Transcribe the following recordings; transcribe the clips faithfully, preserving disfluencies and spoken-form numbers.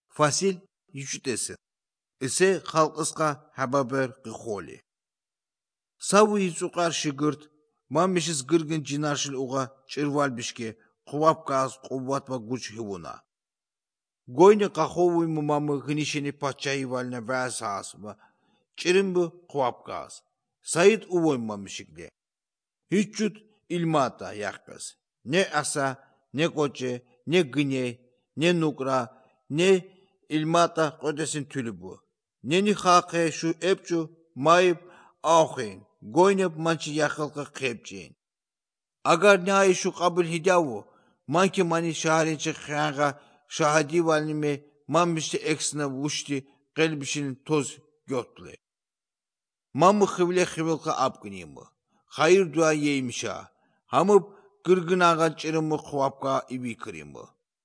Fasil yüçütesin. Ise halkıska haber kıholi. Savu yizuqar şigırt, mamişiz gırgın cinarşil uğa çırval bişke, kuvap gaz, kuvvat ve güç hivuna. Goyne kahovuy mu mamı hınişini paçayı valne vəsas mı, çirin bu kuvap gaz. Sayit uvoy mamışıkle. Hiççut ilmata yakız. Ne asa, ne koçe, ne gıney, ne nukra, ne ilmata kodesin tülü bu. Ne nihaqe şu epçu mayıp ağın, goynep mançı yakılka kepçeyin. Agar ne ay şu kabul hidavu, manki mani şaharinçe khanga şahadi valnime mamıştı eksine vuşti gelbişinin toz götle. Mamı xivle xivilka apgınıyımı. Hayır dua yeymişa. Hamıp gırgın ağa çırımı kuvapka ibi kırımı.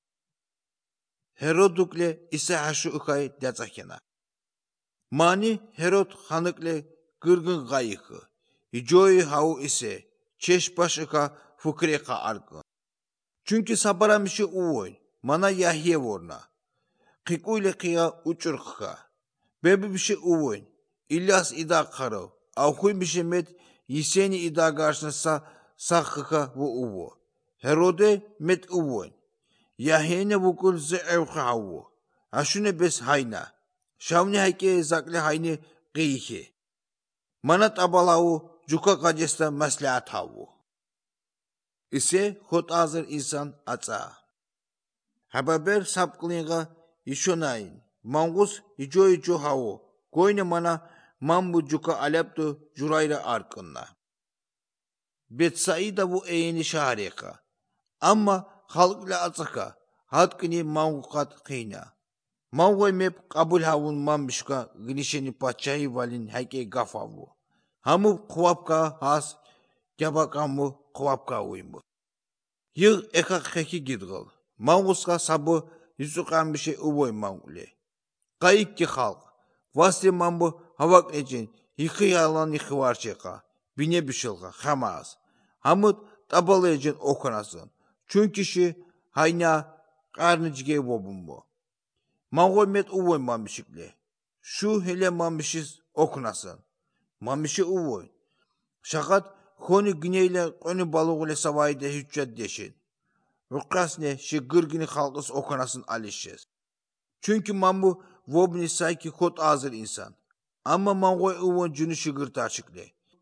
Herodukle ise haşı ukay dazakena. Mani Herod hanıkle gırgın gayıkı. Hicoyu havu ise çeşbaş uka fukreka arkı. Çünkü sabaramışı uvoy. Mana Yahye vorna. Kikuyle kıya uçurkka. Bebi bir şey uvoy. İlyas ida karo. Avkuy bir şey met yiseni ida karşına sa sakhıka ve uvo. Herode met uvoy. Yahene vukul ze evka havu. Aşune bes hayna. Şavni hayke zakle hayni qiyhi. Manat abalavu cuka kacesta maslahat havu. İse hot azır insan atsa. Haber sapklinga işonayin. Mangus hico hico havu. Goyne mana mambu cuka aleptu jurayra arkınna. Betsaida bu eyni şahareka. Amma halkla atsaka. Hatkini mangukat kıyna. Mangoy mep kabul havun mambişka gınişeni paçayı valin hake gafavu. Hamu kuvapka has gabakamu kuvapka uymu. Yığ ekak heki gidgıl. Manguska sabı yüzükan bir şey uvoy mangule. Kayık ki halk. Vasli mambu havak ecin yıkı yalan yıkı var çeka. Bine bişilga hamaz. Hamut tabalı ecin okunasın. Çünkü şi hayna karnıcıge vobun bu. Mangoy met uvoy mamişikle. Şu hele mamişiz okunasın. Mamişi uvoy. Şakat konu güneyle konu balığı savayda hüccet deşin. Rukas ne şi gırgını halkıs okunasın alişiz. Çünkü mambu vobni sayki kot azır insan. Ama mangoy uvoy cünü şıgırtı açıkle.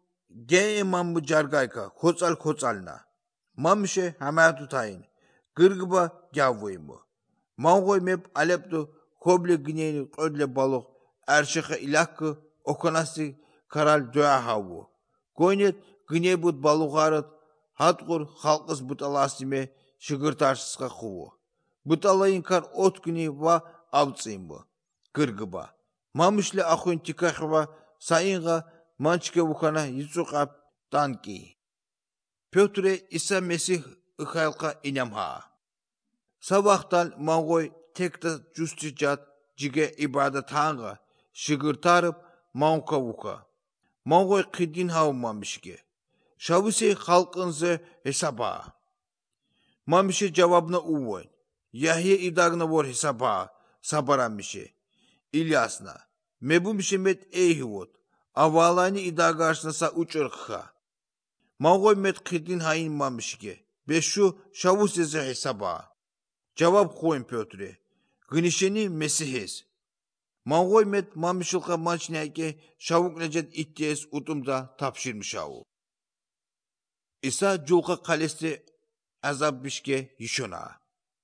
Ge mambu cargayka kotsal kotsalna. Mamişe hamaya tutayın. Gırgıba gavvoy mu. Mangoy mep aleptu koble güneyni ödle balık erşehe ilakı okunası karal dua havu. Goynet güney bud balıqarıt hatkur halkız butalasime şıgırtarsızka kuvu. Butalayın kar ot güney va avtsayın bu. Gırgıba. Mamışle akun tikahva sayınga mançke vukana yitsuqap tanki. Pötre İsa Mesih ıkhalka inemha. Sabahtan mangoy tekta justicat cige ibadet hanga şıgırtarıp manka vuka. Mangoy kidin havmamışke. Şavisi halkınızı hesaba. Mamışe cevabına uvoy. Yahye idagna vor hesaba sabaramışe. İlyasna. Mebumişe met eyhivot. Avalani idagarşna sa uçurkha. Mangoy met kidin hayin mamışke. Beşu şavuseze hesaba. Cevap koyun Pötre. Gınişeni Mesihes. Mangoy met mamışılka mançneke şavuk necet ittiyes utumda tapşirmiş avu. İsa culka kalesti azab bişke yişona.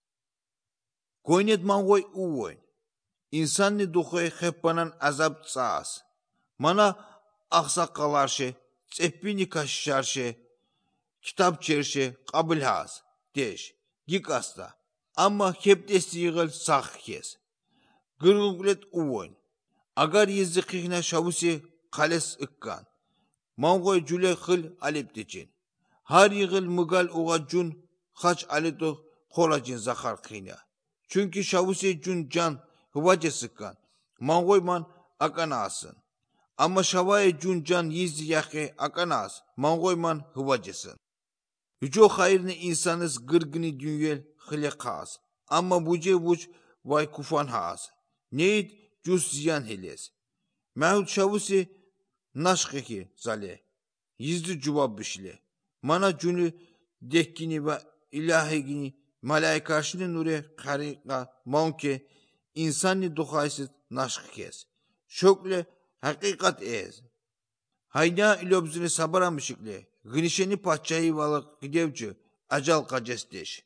Goynet mangoy uvoy. İnsanni duhoy heppanan azab tsaas. Mana aksakalarşe, tsepini kaşişarşe, kitap çerşe, kabilhaz, deş, gikasta. Ama hep desti yığıl sağ kes. Gırgıglet uvoyn. Agar yezdi kihna şavusi kales ıkkan. Mangoy cüle hıl aleptecin. Har yığıl mıgal uğa cun haç aleto kolacin zakar kihna. Çünkü şavusi cun can hıvace sıkkan. Mangoy man akan asın. Ama şavaya cun can yezdi yake akan as. Mangoy man hıvacesın. Hüco hayırını insanız gırgını dünyel hile kas. Ama buce buç vay kufan haas. Neyit cus ziyan heles. Mehut şavusi naşkeki zale. Yüzlü cubab bişile. Mana cünü dekkini ve ilahegini malaikasını nure karika maunke insani duhaysız naşk kes. Şokle hakikat ez. Hayna ilobzini sabaramışıkle. Gınişeni paçayı valık gidevci acal kacesteş.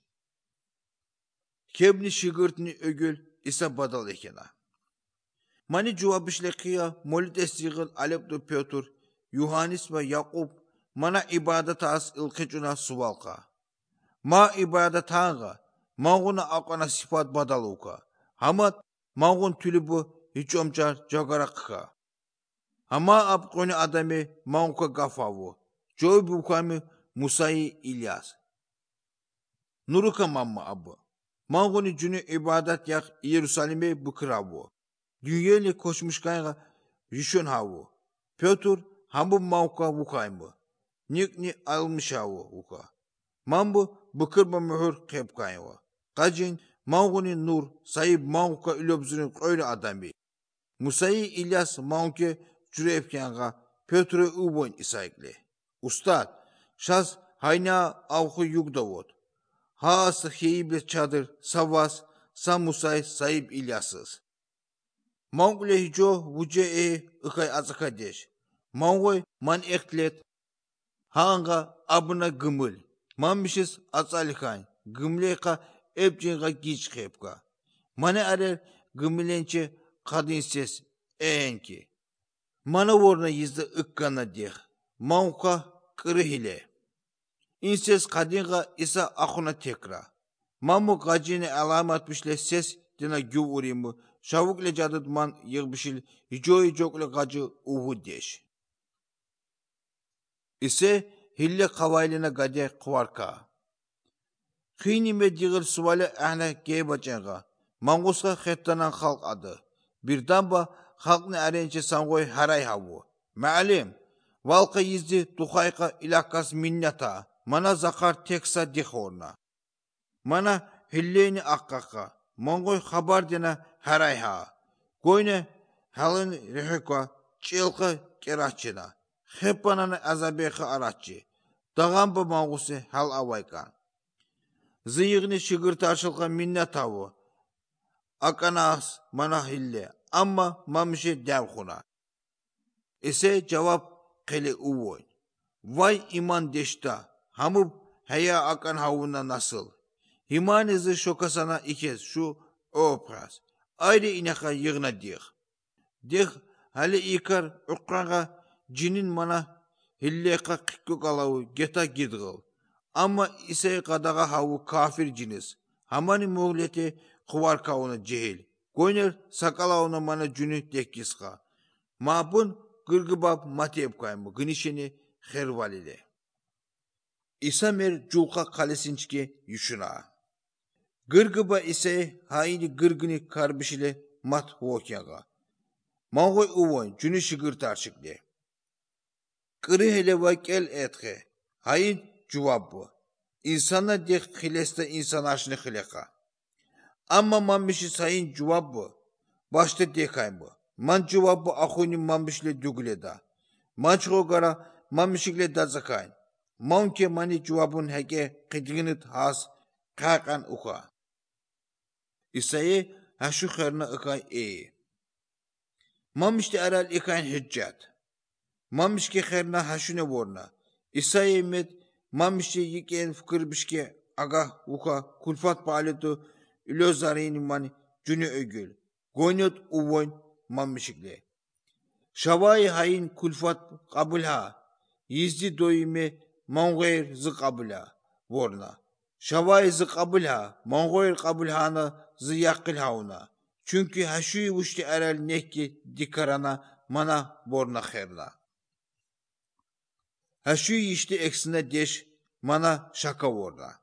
Kebni şigırtını ögül isa badal ekena. Mani cuvabışlekiya molit estigil Alepto Pötür, Yuhannis ve Yakup mana ibadet as ilkecuna suvalka. Ma ibadet hanga, mağuna akana sifat badaluka. Hamat mağun tülübü hiç omcar jagarakka. Hama apkoni adamı mağuka gafavu. Joy bukami Musayi İlyas. Nuruka mamma abı. Mağuni cünü ibadet yak Yerusalim'e bıkıravu. Dünyayla koşmuş kayga yüşün havu. Pötür hambu mağuka vukaymı. Nikni almış havu vuka. Mambu bıkırma mühür kep kayva. Kacin mağuni nur sayıp mağuka ilobzunun öyle adamı. Musayi İlyas mağuke cürepkenga Pötür'e uboyn isayikli. Ustad, şaz hayna avhu yugdavot. Haası heyible çadır savas sa Musay sayıp İlyasız. Mağule hico vuce e ıkay azaka deş. Mağoy man eklet. Hanga abına gımıl. Mamışız azalikan. Gımleka ebcinga giç kepka. Mane arer gımılençe kadın ses eğenki. Mana vorna yizde ıkkana deh. Mağuka kırı hile. İnses kadınga isa akuna tekra. Mamu gacine alamat bişle ses dina güv urimu. Şavukle cadıdman yığbışil hicoy jokle gacı uhu deş. İse hille kavaylina gade kuvarka. Khinime digil suvale ahne geybacenga. Manguska khettanan halk adı. Birdamba halkne arençe sangoy haray havu. Maalim, valka yizdi tuhayka ilakas minnata. Mana zakar teksa dihorna. Mana hilleni akkaka. Mongoy habar dena haray ha. Goyne halın reheka çılka kerahçına. Heppananı azabeka aratçı. Dağamba mangusi hal avaykan. Zıyıgni şıgırt aşılka minnet havu. Akanas mana hille. Amma mamışı devhuna. Ise cevap kele uvoy. Vay iman deşta. Hamub heya akan havuna nasıl? Himanızı şokasana ikez şu opras. Ayrı inaka yığına dih. Dih hali ikar ukrana cinin mana hilleka kikuk alavu geta gidgıl. Ama ise kadaga havu kafir ciniz. Hamani muhleti kuvar kavuna cehil. Goyner sakalavuna mana cünü dekkiska. Mabun gırgıbab matiyep kaymı gınişeni hervalile. İsamer cuka kalesinçki yüşüna. Gırgıba ise haini gırgını karbişile mat vokyaga. Mağoy uvoyn cünü şıgırtar şıkli. Kırı hele vakel etke. Hain cuvabbu. İnsana dek hileste insan aşını hileka. Amma mamişi sayın cuvabbu. Başta dekayım bu. Man cuvabbu ahuni mamişle dügüleda. Mançgo gara mamişikle dazakayın. Monke mani cuvabun heke kıdgınıt has kakan uka. İsa'yı haşu kharna ıkay e. Mamişte aral ikayn hüccet. Mamişke kharna haşune vorna. İsa'yı med mamişte yiken fıkır bişke aga uka kulfat paletu ilo zarini mani cünü ögül. Goynot uvoyn mamişikle. Şavai hayin kulfat kabulha. Yizdi doyime Mongoyr zı kabulha vorna. Şavai zı kabulha. Mongoyr kabulhana zı yakil havuna. Çünkü haşuyu vuşti erel nekki dikarana mana vorna kherna. Haşuyu işte eksine deş mana şaka vorna.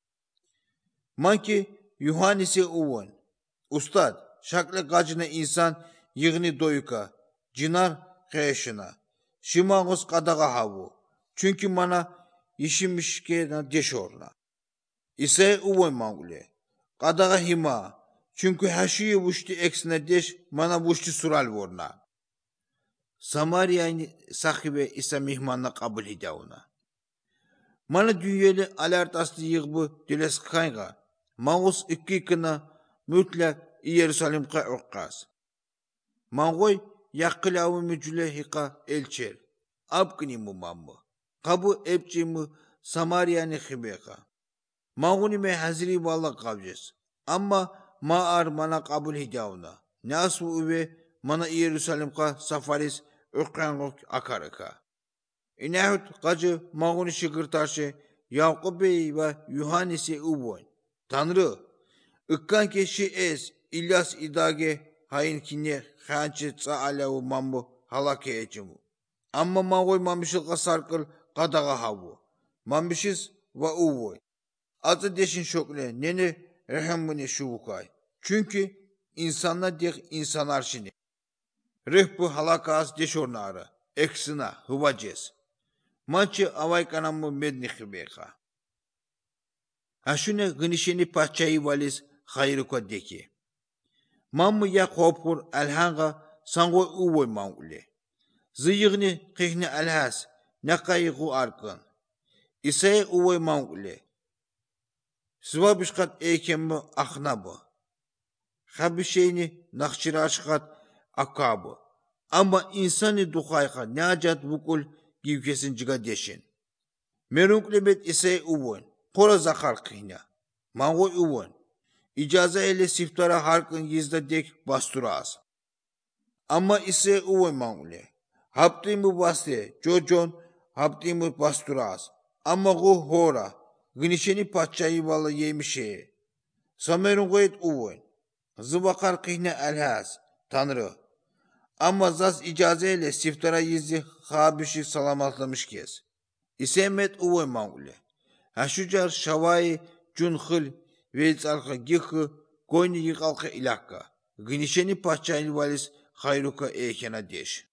Manki Yuhannis'e uvon. Ustad şakle gacına insan yığını doyuka. Cinar kheşina. Şimağız kadaga havu. Çünkü mana işimişke na deş orna. İse uvon mangule. Kadaga hima. Çünkü her şeyi vuştu eksine deş, mana vuştu sural vorna. Samarya'nın sahibi ise mihmanla kabul hidavuna. Mana dünyeli alert aslı yığbı diles kayga. Mağus iki kına mutlak Yerusalim'e uqqas. Mağoy yakılavu mücüle hika elçer. Abkini mu mamı. Kabu epçi mu Samarya'nın hibeka. Mağuni me hazri valla kavcız. Ama ma'ar mana kabul hidavuna. Nasu ube mana Yerusalim'e safaris uqqanlık akaraka. İnahut kacı mağuni şıkırtaşı Yakup Bey ve Yuhannes'e uboy. Tanrı, ıkkan keşi ez, İlyas idage hain kine khançı tsa'alevu mambu halake ecimu. Amma mağoy mamışılka sarkıl kadaga havu. Mamışız ve uvoy. Azı deşin şokle nene rehemmune şuvukay. Çünkü insanla dek insan arşini. Rehbu halakas deşornara. Eksina hıvacez. Mançı avay kanamı medni khibeka. Haşune gınişeni paçayı valiz hayırı kodeki. Mamı ya kopur elhanga sango uvoy mağule. Zıyığını kihni elhas nakayı gu arkın. İsa'ya uvoy mağule. Sıva bişkat eykemmi aknabı. Habişeyni nakçiraşkat akabı. Ama insanı duhayka neacat vukul givkesin ciga deşin. Merunklemet İsa'ya uvoy. Kora zakar kihna. Mağoy uvoy. İcaza ile siftara harkın yizda dek basturaz. Ama ise uvoy mağule. Haptimu baste, jojon haptimu basturaz. Ama gu hora, gınişeni patçayı vala yemişe. Samerun goyet uvoy. Zıvakar kihne elhaz, Tanrı. Ama zaz icaza ile siftara yizdi habişi salamatlamış kez. İsemet uvoy mağule. Haşucar şavai cunhıl ve alka gıkı goyni yıkalka ilakka. Gınişeni patçayı valis hayruka eykena deş.